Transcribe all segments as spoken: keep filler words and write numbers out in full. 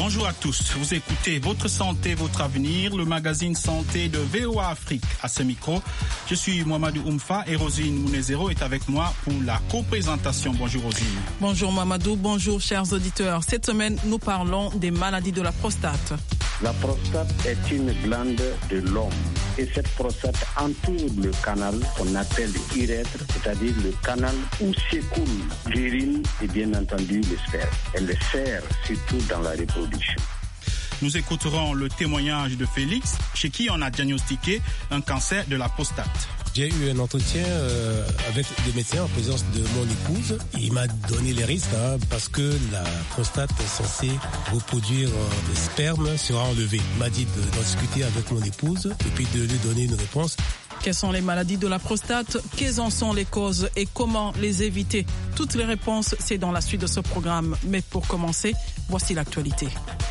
Bonjour à tous, vous écoutez Votre Santé, Votre Avenir, le magazine santé de V O A Afrique. À ce micro, je suis Mohamedou Oumfa et Rosine Mounezero est avec moi pour la co-présentation. Bonjour Rosine. Bonjour Mohamedou, bonjour chers auditeurs. Cette semaine, nous parlons des maladies de la prostate. La prostate est une glande de l'homme et cette prostate entoure le canal qu'on appelle l'urètre, c'est-à-dire le canal où s'écoule l'urine et bien entendu le sperme. Elle sert surtout dans la reproduction. Nous écouterons le témoignage de Félix, chez qui on a diagnostiqué un cancer de la prostate. J'ai eu un entretien euh, avec des médecins en présence de mon épouse. Il m'a donné les risques hein, parce que la prostate est censée reproduire euh, des spermes sera enlevée. Il m'a dit de, d'en discuter avec mon épouse et puis de lui donner une réponse. Quelles sont les maladies de la prostate? Quelles en sont les causes et comment les éviter? Toutes les réponses, c'est dans la suite de ce programme. Mais pour commencer, voici l'actualité.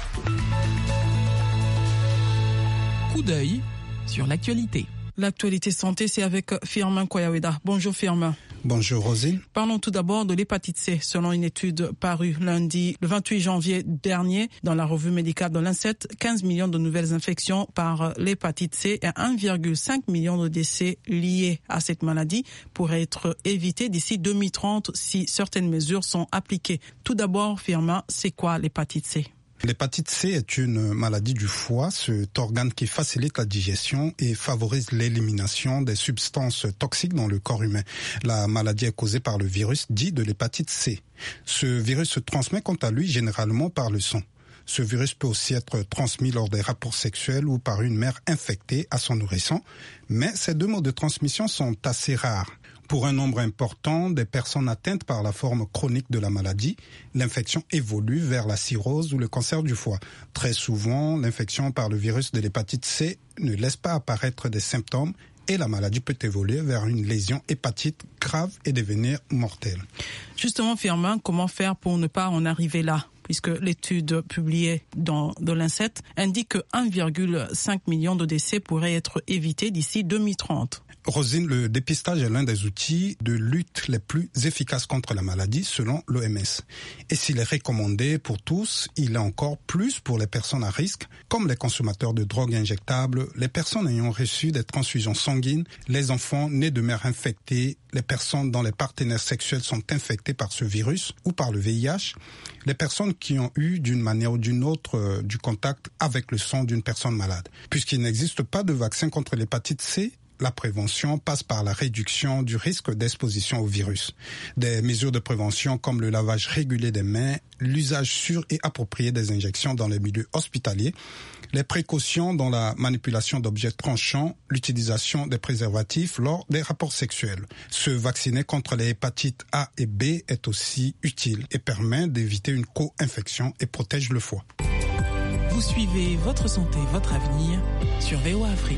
Coup d'œil sur l'actualité. L'actualité santé, c'est avec Firmin Koyaweda. Bonjour Firmin. Bonjour Rosine. Parlons tout d'abord de l'hépatite C. Selon une étude parue lundi, le vingt-huit janvier dernier, dans la revue médicale de l'Lancet, quinze millions de nouvelles infections par l'hépatite C et un virgule cinq million de décès liés à cette maladie pourraient être évités d'ici deux mille trente si certaines mesures sont appliquées. Tout d'abord, Firmin, c'est quoi l'hépatite C? L'hépatite C est une maladie du foie, cet organe qui facilite la digestion et favorise l'élimination des substances toxiques dans le corps humain. La maladie est causée par le virus dit de l'hépatite C. Ce virus se transmet quant à lui généralement par le sang. Ce virus peut aussi être transmis lors des rapports sexuels ou par une mère infectée à son nourrisson, mais ces deux modes de transmission sont assez rares. Pour un nombre important des personnes atteintes par la forme chronique de la maladie, l'infection évolue vers la cirrhose ou le cancer du foie. Très souvent, l'infection par le virus de l'hépatite C ne laisse pas apparaître des symptômes et la maladie peut évoluer vers une lésion hépatite grave et devenir mortelle. Justement, Firmin, comment faire pour ne pas en arriver là ? Puisque l'étude publiée dans de l'Lancet indique que un virgule cinq million de décès pourraient être évités d'ici deux mille trente. Rosine, le dépistage est l'un des outils de lutte les plus efficaces contre la maladie selon l'O M S. Et s'il est recommandé pour tous, il est encore plus pour les personnes à risque, comme les consommateurs de drogues injectables, les personnes ayant reçu des transfusions sanguines, les enfants nés de mères infectées, les personnes dont les partenaires sexuels sont infectés par ce virus ou par le V I H, les personnes qui ont eu d'une manière ou d'une autre euh, du contact avec le sang d'une personne malade. Puisqu'il n'existe pas de vaccin contre l'hépatite C, la prévention passe par la réduction du risque d'exposition au virus. Des mesures de prévention comme le lavage régulier des mains, l'usage sûr et approprié des injections dans les milieux hospitaliers, les précautions dans la manipulation d'objets tranchants, l'utilisation des préservatifs lors des rapports sexuels. Se vacciner contre les hépatites A et B est aussi utile et permet d'éviter une co-infection et protège le foie. Vous suivez Votre Santé, Votre Avenir sur V O A Afrique.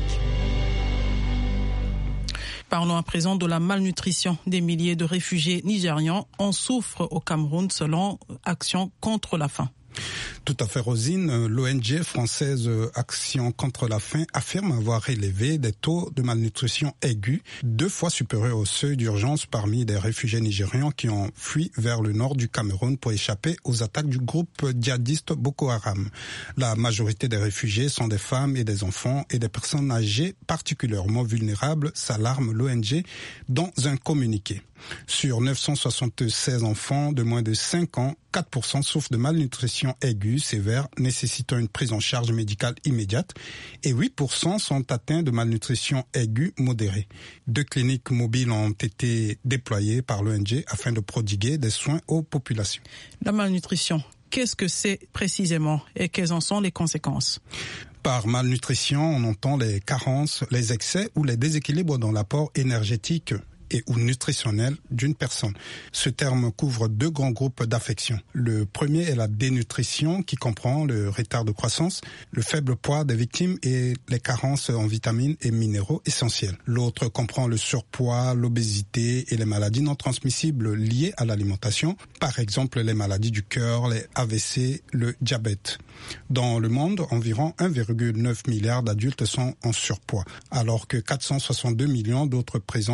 Parlons à présent de la malnutrition. Des milliers de réfugiés nigérians en souffrent au Cameroun selon Action contre la faim. Tout à fait, Rosine. L'O N G française Action contre la faim affirme avoir relevé des taux de malnutrition aiguë deux fois supérieurs au seuil d'urgence parmi des réfugiés nigérians qui ont fui vers le nord du Cameroun pour échapper aux attaques du groupe djihadiste Boko Haram. La majorité des réfugiés sont des femmes et des enfants et des personnes âgées particulièrement vulnérables, s'alarme l'O N G dans un communiqué. Sur neuf cent soixante-seize enfants de moins de cinq ans, quatre pour cent souffrent de malnutrition aiguë sévère nécessitant une prise en charge médicale immédiate et huit pour cent sont atteints de malnutrition aiguë modérée. Deux cliniques mobiles ont été déployées par l'O N G afin de prodiguer des soins aux populations. La malnutrition, qu'est-ce que c'est précisément et quelles en sont les conséquences ? Par malnutrition, on entend les carences, les excès ou les déséquilibres dans l'apport énergétique et ou nutritionnelle d'une personne. Ce terme couvre deux grands groupes d'affections. Le premier est la dénutrition qui comprend le retard de croissance, le faible poids des victimes et les carences en vitamines et minéraux essentiels. L'autre comprend le surpoids, l'obésité et les maladies non transmissibles liées à l'alimentation, par exemple les maladies du cœur, les A V C, le diabète. Dans le monde, environ un virgule neuf milliard d'adultes sont en surpoids, alors que quatre cent soixante-deux millions d'autres présentent